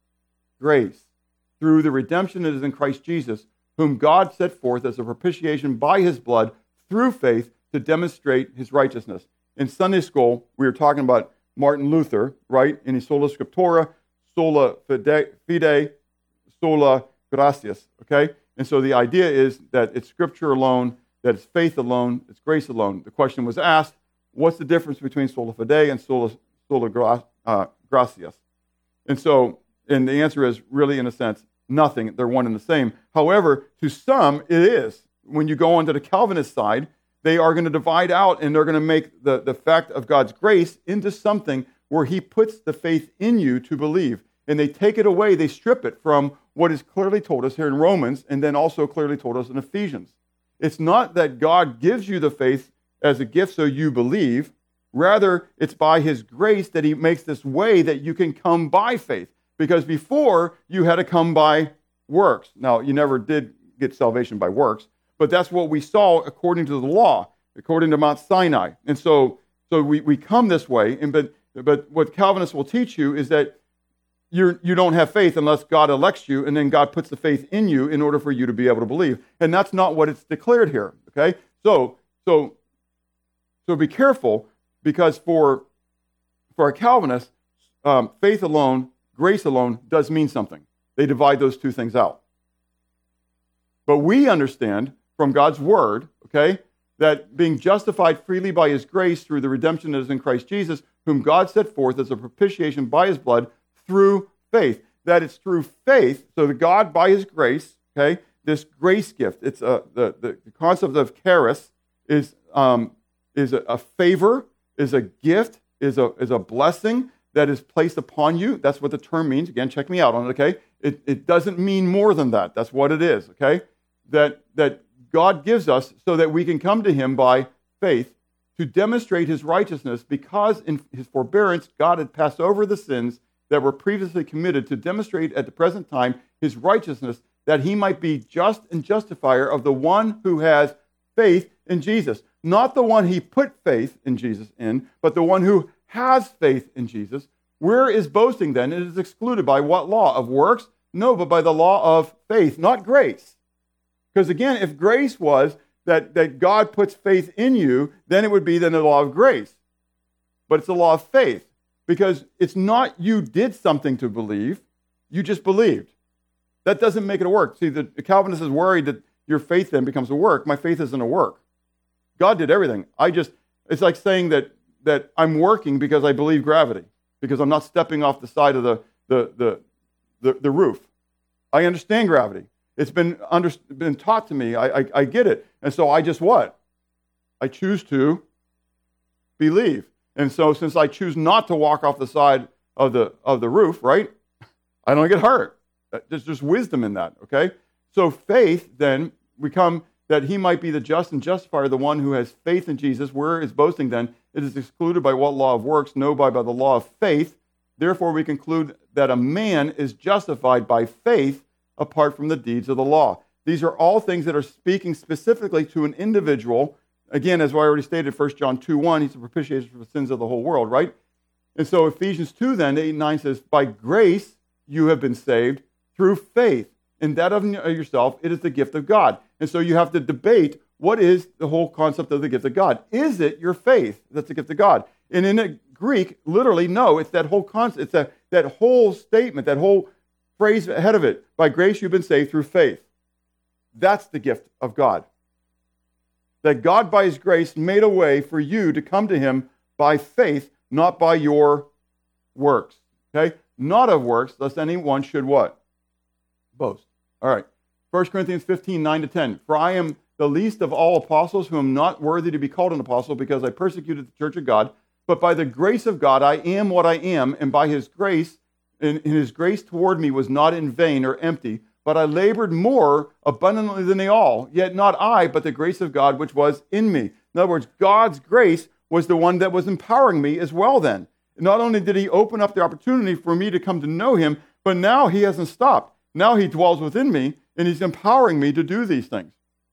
grace, through the redemption that is in Christ Jesus, whom God set forth as a propitiation by his blood, through faith, to demonstrate his righteousness. In Sunday school, we were talking about Martin Luther, right? In his Sola Scriptura, Sola Fide, Sola Gratias, okay? And so the idea is that it's Scripture alone, that it's faith alone, it's grace alone. The question was asked, what's the difference between Sola Fide and Sola, sola gra, uh, Gratias? And so, and the answer is really, in a sense, nothing. They're one and the same. However, to some, it is. When you go onto the Calvinist side, they are going to divide out and they're going to make the, the fact of God's grace into something where he puts the faith in you to believe. And they take it away, they strip it from what is clearly told us here in Romans and then also clearly told us in Ephesians. It's not that God gives you the faith as a gift so you believe. Rather, it's by his grace that he makes this way that you can come by faith. Because before, you had to come by works. Now, you never did get salvation by works, but that's what we saw according to the law. according to Mount Sinai. And so so we, we come this way, and but but what Calvinists will teach you is that you you don't have faith unless God elects you, and then God puts the faith in you in order for you to be able to believe. And that's not what it's declared here. Okay? So so so be careful, because for for a Calvinist, um, faith alone, grace alone does mean something. They divide those two things out. But we understand from God's word, okay, that being justified freely by his grace through the redemption that is in Christ Jesus, whom God set forth as a propitiation by his blood through faith. That it's through faith, so that God, by his grace, okay, this grace gift, it's a, the, the, the concept of charis is, um, is a, a favor, is a gift, is a, is a blessing that is placed upon you. That's what the term means. Again, check me out on it, okay? It, it doesn't mean more than that. That's what it is, okay? That, that God gives us so that we can come to him by faith to demonstrate his righteousness, because in his forbearance, God had passed over the sins that were previously committed, to demonstrate at the present time his righteousness, that he might be just and justifier of the one who has faith in Jesus. Not the one he put faith in Jesus in, but the one who has faith in Jesus. Where is boasting then? It is excluded by what law? Of works? No, but by the law of faith, not grace. Because again, if grace was that, that God puts faith in you, then it would be then the law of grace. But it's the law of faith, because it's not you did something to believe, you just believed. That doesn't make it a work. See, the, the Calvinist is worried that your faith then becomes a work. My faith isn't a work. God did everything. I just, it's like saying that that I'm working because I believe gravity, because I'm not stepping off the side of the the the, the, the roof. I understand gravity. It's been under, been taught to me. I, I I get it. And so I just what? I choose to believe. And so since I choose not to walk off the side of the of the roof, right? I don't get hurt. There's just wisdom in that, okay? So faith, then, we come that he might be the just and justifier, the one who has faith in Jesus. Where is boasting then? It is excluded by what law of works? No, by, by the law of faith. Therefore, we conclude that a man is justified by faith apart from the deeds of the law. These are all things that are speaking specifically to an individual. Again, as I already stated, First John two one, he's a propitiation for the sins of the whole world, right? And so Ephesians two then, eight and nine says, by grace you have been saved through faith. And that of yourself, it is the gift of God. And so you have to debate, what is the whole concept of the gift of God? Is it your faith that's the gift of God? And in the Greek, literally, no, it's that whole concept, it's that, that whole statement, that whole phrase ahead of it. By grace you've been saved through faith. That's the gift of God. That God, by his grace, made a way for you to come to him by faith, not by your works. Okay? Not of works, lest anyone should what? Boast. All right. First Corinthians fifteen, nine to ten. For I am the least of all apostles, who am not worthy to be called an apostle, because I persecuted the church of God. But by the grace of God I am what I am, and by his grace, and his grace toward me was not in vain or empty, but I labored more abundantly than they all. Yet not I, but the grace of God which was in me. In other words, God's grace was the one that was empowering me as well then. Not only did he open up the opportunity for me to come to know him, but now he hasn't stopped. Now he dwells within me, and he's empowering me to do these things.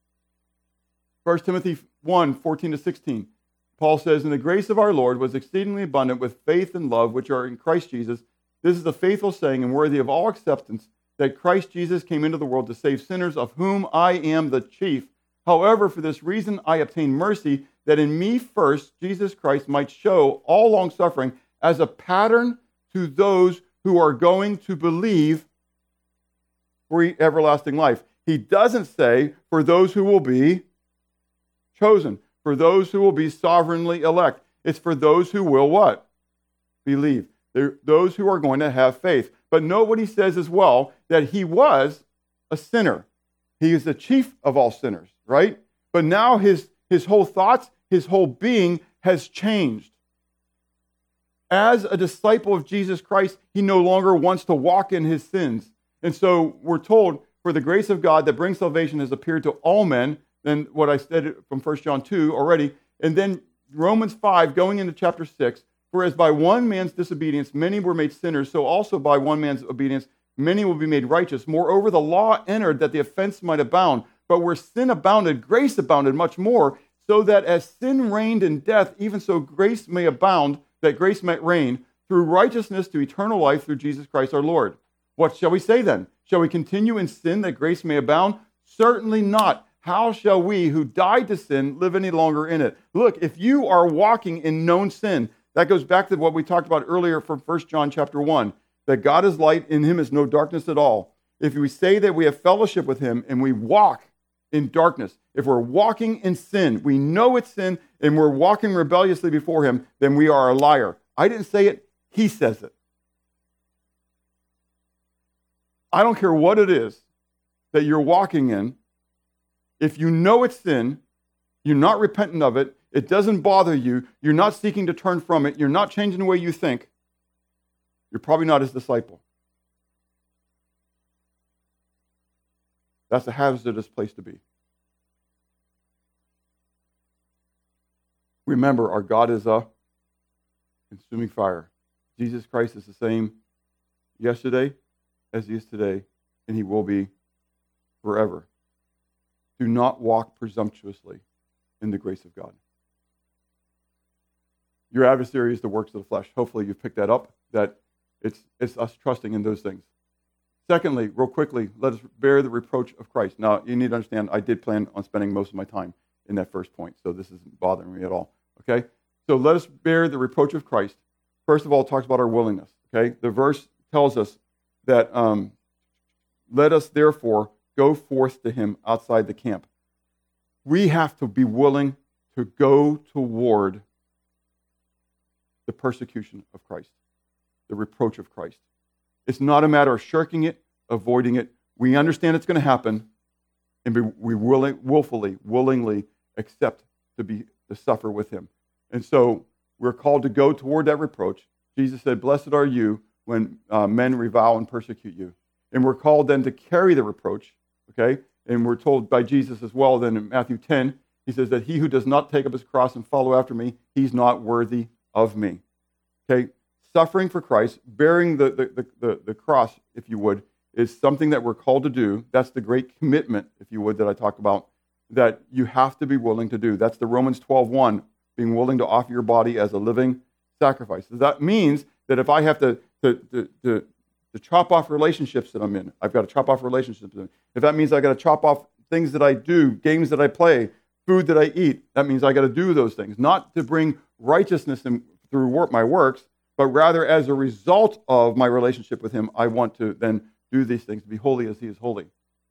First Timothy one, fourteen to sixteen. Paul says, and the grace of our Lord was exceedingly abundant with faith and love, which are in Christ Jesus. This is the faithful saying and worthy of all acceptance, that Christ Jesus came into the world to save sinners, of whom I am the chief. However, for this reason I obtained mercy, that in me first Jesus Christ might show all long-suffering as a pattern to those who are going to believe for everlasting life. He doesn't say for those who will be chosen, for those who will be sovereignly elect. It's for those who will what? Believe. They're those who are going to have faith. But note what he says as well, that he was a sinner. He is the chief of all sinners, right? But now his, his whole thoughts, his whole being has changed. As a disciple of Jesus Christ, he no longer wants to walk in his sins. And so we're told, for the grace of God that brings salvation has appeared to all men, then what I said from First John two already, and then Romans five, going into chapter six, for as by one man's disobedience many were made sinners, so also by one man's obedience many will be made righteous. Moreover, the law entered that the offense might abound, but where sin abounded, grace abounded much more, so that as sin reigned in death, even so grace may abound, that grace might reign through righteousness to eternal life through Jesus Christ our Lord. What shall we say then? Shall we continue in sin that grace may abound? Certainly not. How shall we who died to sin live any longer in it? Look, if you are walking in known sin, that goes back to what we talked about earlier from First John chapter one, that God is light, in him is no darkness at all. If we say that we have fellowship with him and we walk in darkness, if we're walking in sin, we know it's sin, and we're walking rebelliously before him, then we are a liar. I didn't say it, he says it. I don't care what it is that you're walking in. If you know it's sin, you're not repentant of it, it doesn't bother you, you're not seeking to turn from it, you're not changing the way you think, you're probably not his disciple. That's a hazardous place to be. Remember, our God is a consuming fire. Jesus Christ is the same yesterday as he is today, and he will be forever. Do not walk presumptuously in the grace of God. Your adversary is the works of the flesh. Hopefully you've picked that up, that it's, it's us trusting in those things. Secondly, real quickly, let us bear the reproach of Christ. Now, you need to understand, I did plan on spending most of my time in that first point, so this isn't bothering me at all, okay? So let us bear the reproach of Christ. First of all, it talks about our willingness, okay? The verse tells us that, um, let us therefore go forth to him outside the camp. We have to be willing to go toward the persecution of Christ, the reproach of Christ. It's not a matter of shirking it, avoiding it. We understand it's going to happen, and we willing, willfully, willingly accept to be to suffer with him. And so we're called to go toward that reproach. Jesus said, "Blessed are you when uh, men revile and persecute you." And we're called then to carry the reproach, okay? And we're told by Jesus as well then in Matthew ten, he says that he who does not take up his cross and follow after me, he's not worthy of me. Okay? Suffering for Christ, bearing the, the, the, the cross, if you would, is something that we're called to do. That's the great commitment, if you would, that I talk about, that you have to be willing to do. That's the Romans twelve one, being willing to offer your body as a living sacrifice. That means that if I have to, to, to, to, to chop off relationships that I'm in, I've got to chop off relationships. If that means I've got to chop off things that I do, games that I play, food that I eat, that means I got to do those things. Not to bring righteousness in, through work, my works, but rather as a result of my relationship with him, I want to then do these things, to be holy as he is holy.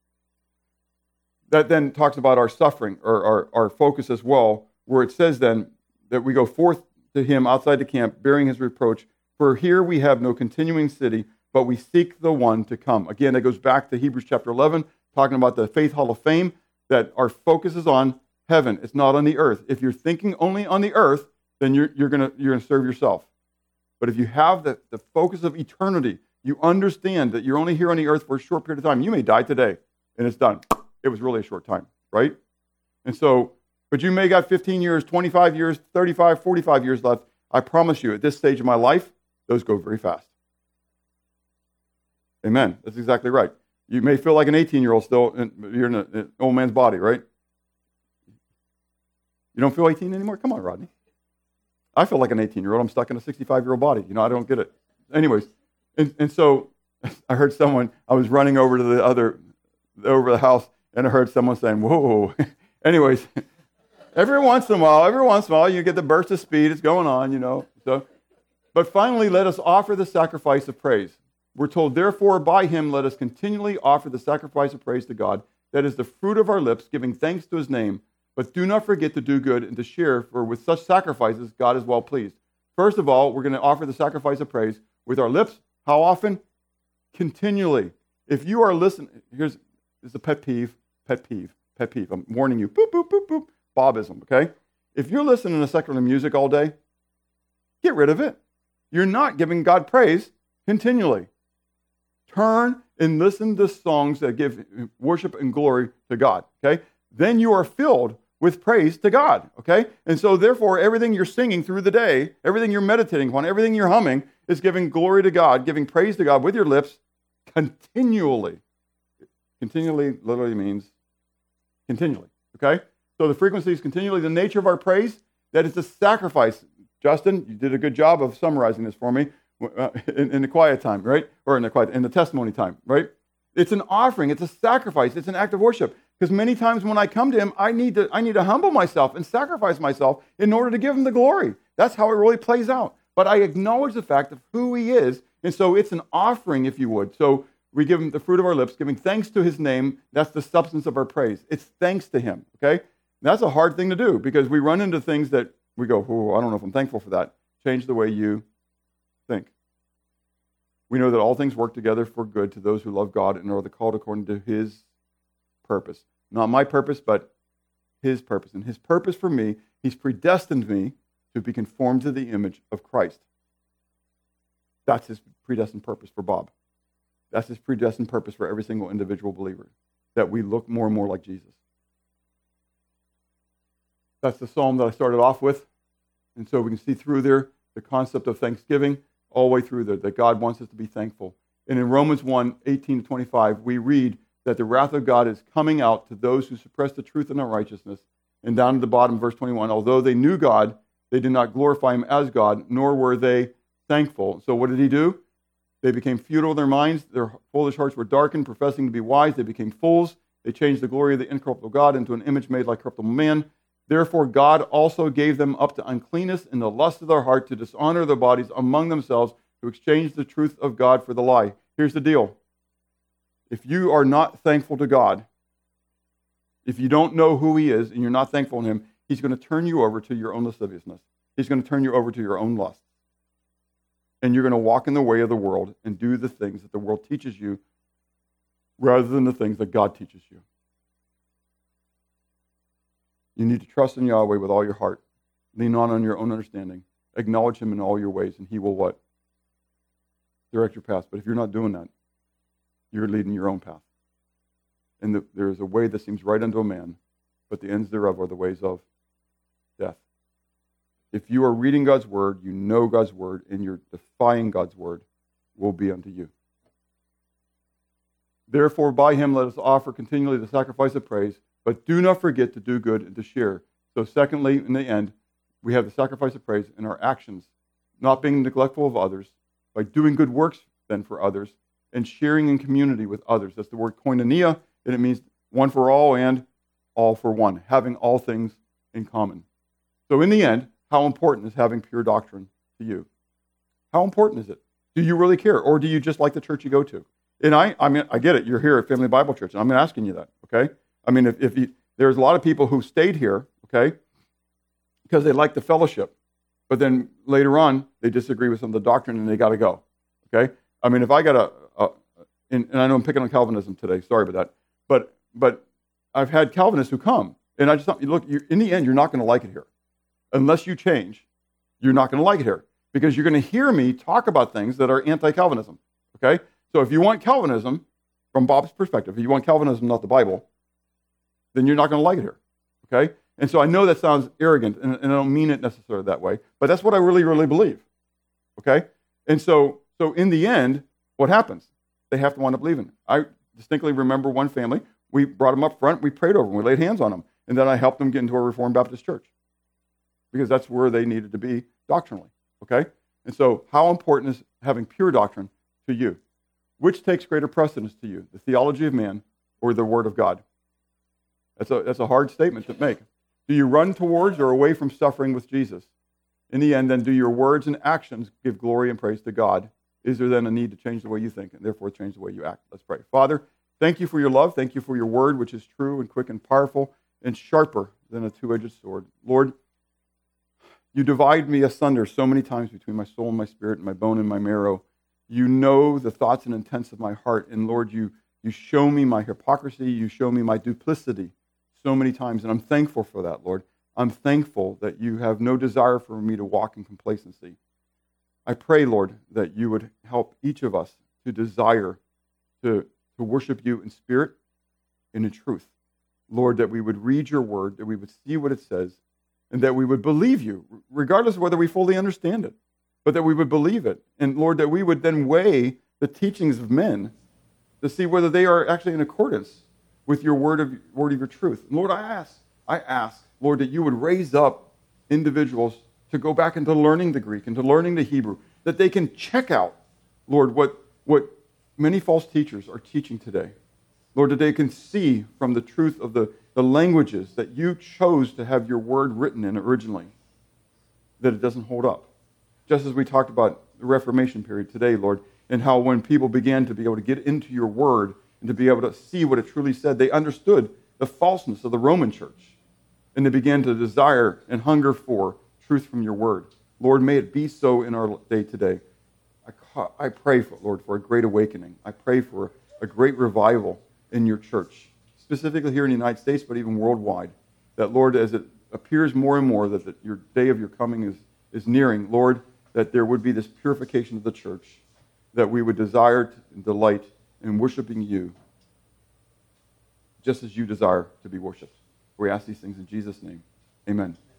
That then talks about our suffering, or our, our focus as well, where it says then that we go forth to him outside the camp, bearing his reproach. For here we have no continuing city, but we seek the one to come. Again, that goes back to Hebrews chapter eleven, talking about the Faith Hall of Fame, that our focus is on heaven. It's not on the earth. If you're thinking only on the earth, then you're, you're going you're gonna serve yourself. But if you have the, the focus of eternity, you understand that you're only here on the earth for a short period of time. You may die today, and it's done. It was really a short time, right? And so, but you may got fifteen years, twenty-five years, thirty-five, forty-five years left. I promise you, at this stage of my life, those go very fast. Amen. That's exactly right. You may feel like an eighteen-year-old still, and you're in an old man's body, right? You don't feel eighteen anymore? Come on, Rodney. I feel like an eighteen-year-old. I'm stuck in a sixty-five-year-old body. You know, I don't get it. Anyways, and, and so I heard someone, I was running over to the other, over the house, and I heard someone saying, whoa. Anyways, every once in a while, every once in a while, you get the burst of speed. It's going on, you know. So, but finally, let us offer the sacrifice of praise. We're told, therefore, by him, let us continually offer the sacrifice of praise to God. That is the fruit of our lips, giving thanks to his name. But do not forget to do good and to share, for with such sacrifices, God is well pleased. First of all, we're going to offer the sacrifice of praise with our lips. How often? Continually. If you are listening, here's, here's a pet peeve, pet peeve, pet peeve. I'm warning you. Boop, boop, boop, boop. Bobism, okay? If you're listening to secular music all day, get rid of it. You're not giving God praise continually. Turn and listen to songs that give worship and glory to God, okay? Then you are filled with praise to God, okay? And so therefore, everything you're singing through the day, everything you're meditating upon, everything you're humming is giving glory to God, giving praise to God with your lips continually. Continually literally means continually, okay? So the frequency is continually the nature of our praise, that it's a sacrifice. Justin, you did a good job of summarizing this for me uh, in, in the quiet time, right? Or in the quiet, in the testimony time, right? It's an offering. It's a sacrifice. It's an act of worship. Because many times when I come to him, I need to I need to humble myself and sacrifice myself in order to give him the glory. That's how it really plays out. But I acknowledge the fact of who he is, and so it's an offering, if you would. So we give him the fruit of our lips, giving thanks to his name. That's the substance of our praise. It's thanks to him, okay? That's a hard thing to do because we run into things that we go, oh, I don't know if I'm thankful for that. Change the way you think. We know that all things work together for good to those who love God and are called according to his purpose. Not my purpose, but his purpose. And his purpose for me, he's predestined me to be conformed to the image of Christ. That's his predestined purpose for Bob. That's his predestined purpose for every single individual believer, that we look more and more like Jesus. That's the psalm that I started off with. And so we can see through there the concept of thanksgiving all the way through there, that God wants us to be thankful. And in Romans one, eighteen to twenty-five, we read that the wrath of God is coming out to those who suppress the truth and unrighteousness. And down at the bottom, verse twenty-one, although they knew God, they did not glorify him as God, nor were they thankful. So what did he do? They became futile in their minds. Their foolish hearts were darkened. Professing to be wise, they became fools. They changed the glory of the incorruptible God into an image made like corruptible man. Therefore God also gave them up to uncleanness in the lust of their heart to dishonor their bodies among themselves, to exchange the truth of God for the lie. Here's the deal. If you are not thankful to God, if you don't know who he is and you're not thankful to him, he's going to turn you over to your own lasciviousness. He's going to turn you over to your own lust. And you're going to walk in the way of the world and do the things that the world teaches you rather than the things that God teaches you. You need to trust in Yahweh with all your heart. Lean not on your own understanding. Acknowledge him in all your ways, and he will what? Direct your path. But if you're not doing that, you're leading your own path. And the, there is a way that seems right unto a man, but the ends thereof are the ways of death. If you are reading God's word, you know God's word, and you're defying God's word, will be unto you. Therefore, by him let us offer continually the sacrifice of praise, but do not forget to do good and to share. So secondly, in the end, we have the sacrifice of praise in our actions, not being neglectful of others, by doing good works then for others, and sharing in community with others. That's the word koinonia, and it means one for all and all for one, having all things in common. So in the end, how important is having pure doctrine to you? How important is it? Do you really care, or do you just like the church you go to? And I, I mean, I get it. You're here at Family Bible Church, and I'm asking you that, okay? I mean, if, if you, there's a lot of people who stayed here, okay, because they like the fellowship, but then later on they disagree with some of the doctrine and they got to go, okay? I mean, if I got a, a and, and I know I'm picking on Calvinism today, sorry about that, but but I've had Calvinists who come, and I just thought, look, you, in the end, you're not going to like it here. Unless you change, you're not going to like it here, because you're going to hear me talk about things that are anti-Calvinism, okay? So if you want Calvinism, from Bob's perspective, if you want Calvinism, not the Bible, then you're not going to like it here, okay? And so I know that sounds arrogant, and, and I don't mean it necessarily that way, but that's what I really, really believe, okay? And so, so in the end, what happens? They have to wind up leaving. I distinctly remember one family, we brought them up front, we prayed over them, we laid hands on them, and then I helped them get into a Reformed Baptist church, because that's where they needed to be doctrinally, okay? And so how important is having pure doctrine to you? Which takes greater precedence to you, the theology of man or the word of God? That's a, that's a hard statement to make. Do you run towards or away from suffering with Jesus? In the end, then, do your words and actions give glory and praise to God? Is there then a need to change the way you think and therefore change the way you act? Let's pray. Father, thank you for your love. Thank you for your word, which is true and quick and powerful and sharper than a two-edged sword. Lord, you divide me asunder so many times between my soul and my spirit and my bone and my marrow. You know the thoughts and intents of my heart. And Lord, you, you show me my hypocrisy. You show me my duplicity so many times. And I'm thankful for that, Lord. I'm thankful that you have no desire for me to walk in complacency. I pray, Lord, that you would help each of us to desire to, to worship you in spirit and in truth. Lord, that we would read your word, that we would see what it says, and that we would believe you, regardless of whether we fully understand it, but that we would believe it. And Lord, that we would then weigh the teachings of men to see whether they are actually in accordance with your word of, word of your truth. And Lord, I ask, I ask, Lord, that you would raise up individuals to go back into learning the Greek, into learning the Hebrew, that they can check out, Lord, what, what many false teachers are teaching today. Lord, that they can see from the truth of the, the languages that you chose to have your word written in originally, that it doesn't hold up. Just as we talked about the Reformation period today, Lord, and how when people began to be able to get into your word and to be able to see what it truly said, they understood the falseness of the Roman church, and they began to desire and hunger for truth from your word. Lord, may it be so in our day today. I, I pray, for, Lord, for a great awakening. I pray for a great revival in your church, specifically here in the United States, but even worldwide. That, Lord, as it appears more and more that the, your day of your coming is, is nearing, Lord, that there would be this purification of the church, that we would desire to, and delight in worshiping you just as you desire to be worshipped. We ask these things in Jesus' name. Amen.